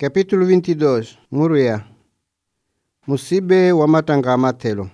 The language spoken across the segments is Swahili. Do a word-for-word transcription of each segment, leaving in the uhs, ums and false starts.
Capítulo vinte e dois. Muruya. Musibe wa matanga amatelo.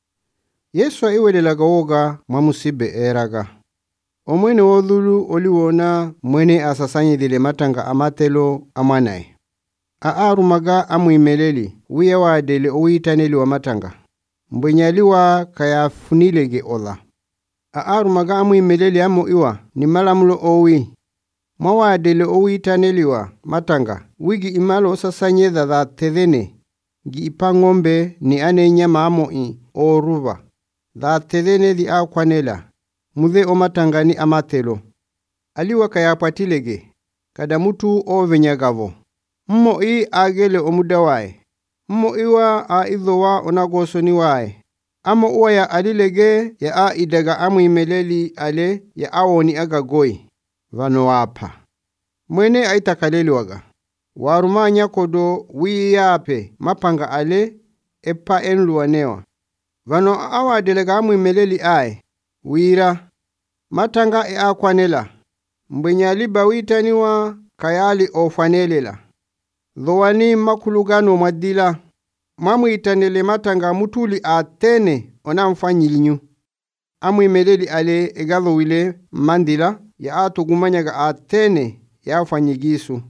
Yesu aiwelelaga woga mwa musibe eraga. Omwene wodhulu oliwona mwene asasanyidhile matanga amatelo amwanae. Aarumaga amwimeleli wiya wadele owitaneli wa matanga. Mbwenyaliwa kayafunilege ola. Aarumaga amwimeleli amo iwa ni malamulo owi. Mwawadele owitaneliwa matanga wigi imalo osasanyedha dha tedhene gi ipa ng'ombe ni ane nyama amo i oruva dha tedhene di akwanela mudhe o matanga ni amatelo aliwa kayapatilege kada mutu ovenyagavo mmo i agele omudawae mmo iwa a idhowa onagosoni wae amo uwa ya alilege ya a idaga amu imeleli ale ya awoni agagoi vano wapa. Mwene aitakaleli waga. Warumanya kodo wiyape mapanga ale epa enluwanewa. Vano awa delega amu imeleli ae. Wira. Matanga e akwanela. Mbwenyali bawitaniwa kayali ofanelela. Dhowani makulugano madila. Mamu itanele matanga mutuli atene onamfanyilinyu. Amu imeleli ale egadho wile mandila. Ya atu gumanyaga atene ya fanyigisu.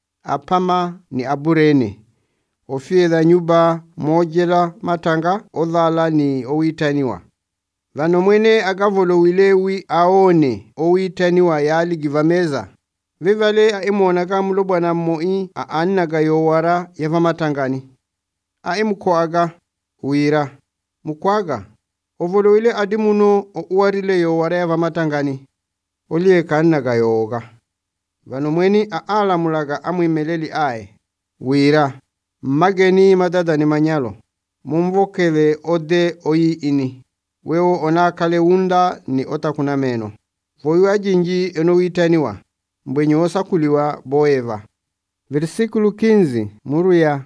Apama ni aburene. Ofiedha nyuba mojela matanga odhala ni owitaniwa. Vano mwene agavolo wilewi aone owitaniwa yali givameza. Vivale aimuonaga mulobwa na moi aanaga yowara yava matangani. Aimukoaga wira. Mukwaga. Ovolo wile adimuno uwarile yowara yava matangani. Olie kanaga yoga. Vano mweni aalamulaga amwimeleli ae. Wira. Mageni madada ni manyalo. Mumvokele ode oyi ini. Weo onakale unda ni otakuna meno. Voyu ajinji eno witaniwa. Mbwenye osakuliwa boeva. Versikulu kinzi. Muruya.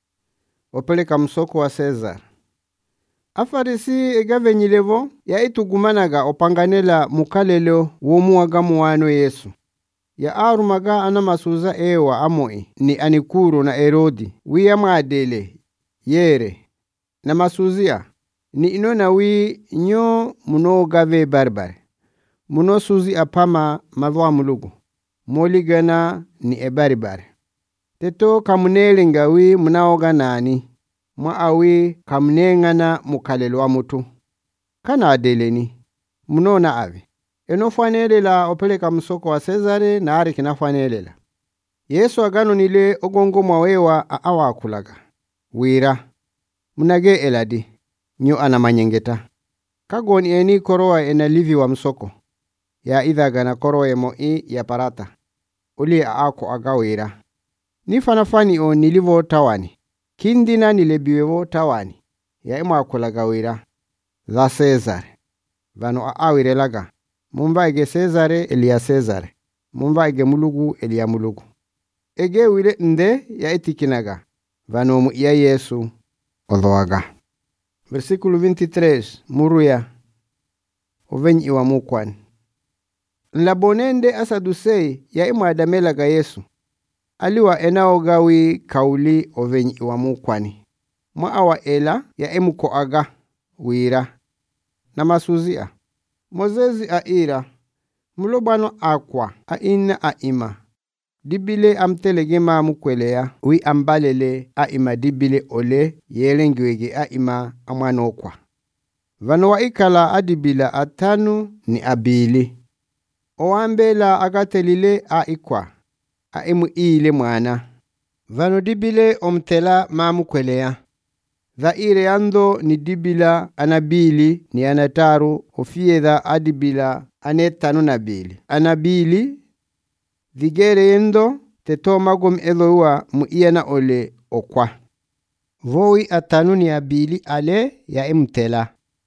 Opeleka msoko wa Cesar. Afarisi egavenyilevo ya itugumanaga opanganela mukalelo womuwaga muwano Yesu. Ya arumaga anamasuza ewa amoi ni Anikuru na Herodi wiya mwadele yere na masuzia ni inona wi nyo munogave barbare muno suzi apama madhwa mulugu moligana ni ebaribare teto kamunelinga wi munaoga nani mwa awi kamnengana mukalelo wa mutu. Kana adeleni. Munona ave. Eno fanelela opeleka msoko wa Cesare na ari kinafanelela. Yesu agano nile ogongo mwawewa awa akulaga. Wira. Munage eladi. Nyo anamanyengeta. Kagoni eni koroa ena livi wa msoko. Ya idhaga na koroa emo i ya parata. Uli aako agawira. Nifanafani o nilivo tawani. Kindina nilebiwevo tawani. Ya ima akulaga wira. Za Cesare. Vano aawire laga. Mumba ege Cesare elia Cesare. Mumba ege mulugu elia mulugu. Ege wile nde ya etikinaga. Vano mu iya Yesu odhoaga. Versikulo vinte e três. Muruya. Ovenyi iwa mukwani. Nlabonende asadusei ya ima adamelaga Yesu. Aliwa enaogawi kauli ovenyi iwa mukwani. Mwa awa ela ya emuko aga wira. Na masuzia. Mozezi aira. Mulobano akwa. Aina aima. Dibile amtelege maamu kwelea. Wi ambalele aima dibile ole. Yelengiwege aima amanokwa. Vano wa ikala adibila atanu ni abili. Oambela agatelile aikwa. Aimu iile mwana. Vano dibile omtela maamu kwelea. Dha ire ando ni dibila anabili ni anataru ofiedha adibila anetanu nabili. Anabili dhigere endo teto magom edhoua muiana ole okwa. Voi atanu ni abili ale ya imtela.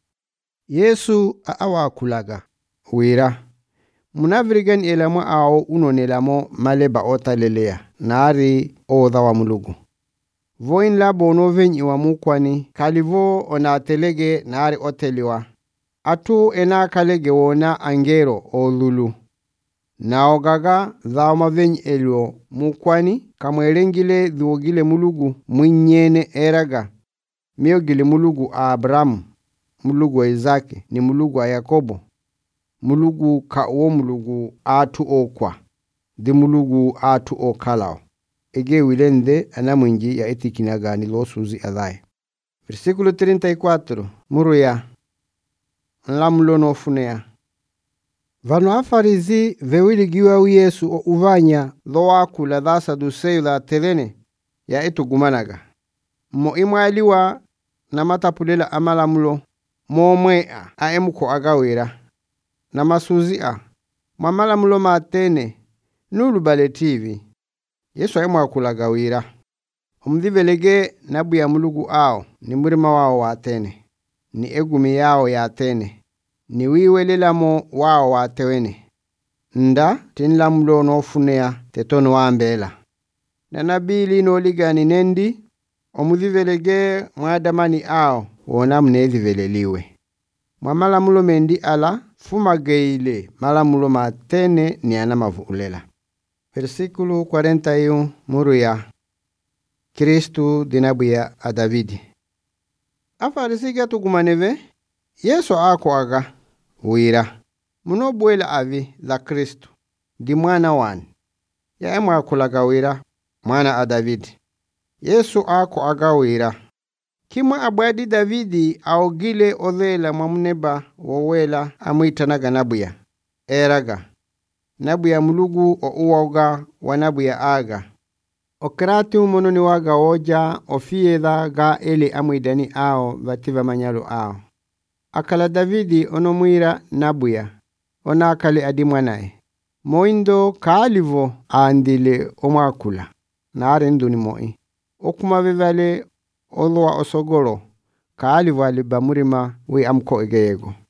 Yesu aawa kulaga. Wira. Munavrigan elamo ao unonelamo maleba otalelea. Naari odha wa mulugu. Voin la bono venyi wa mukwani kalivo onatelege naari oteliwa. Atu ena kalege wona angero o lulu. naogaga dhao mavenyi elio mukwani kamwelengile dhuogile mulugu mwinyene eraga miogile mulugu a Abrahamu, mulugu wa Izaki, ni mulugu wa Yakobo, mulugu ka uo mulugu atu okwa, di mulugu atu okalao. Ege wilende anamwingi ya etikinaga ni losuzi adhae. Versículo treinta y cuatro. Muruya. Nlamulo no funea. Vano afarizi vewiligiwa u Yesu o uvanya dhoaku la dha saduseyu la telene ya etu gumanaga. Mo imwaliwa na matapulela amalamulo mo mwea a emuko agawira. Na masuzi a mamalamulo matene nulu baletivi. Yesu aimu akulagawira. Omdhivelege nabu ya mulugu ao ni murima wao watene. Ni egumi yao yatene. Ni wiwelelamo wao watewene. Nda tinlamulo no funea tetono wambela. Na nabili no ligani nendi omdhivelege mwadamani ao wona mnedhiveleliwe. Mwamalamulo mendi ala fumageile malamulo matene ni anamavuulela. Versículo cuarenta y uno. Muruya. Kristu dinabuya a Davidi. Afarisiga tugumaneve Yesu ako aga wira. Muno buela avi la Kristu di mwana wani. Ya emu akulaga wira mwana a Davidi. Yesu ako aga wira. Kima abwadi Davidi aogile odhela mamuneba wawela amuitanaga nabuya. Eraga. Nabuya mulugu o uoga wa nabuya aga. Okrati umononi waga oja ofiedha ga ele amuidani ao vativa manyalo ao. Akala Davidi onomwira nabuya. Ona akale adimwanae. Moindo kaalivo aandile omwakula. Na arendu ni moi. Okuma vivale olwa osogoro. Kaalivo alibamurima we amko egeyego.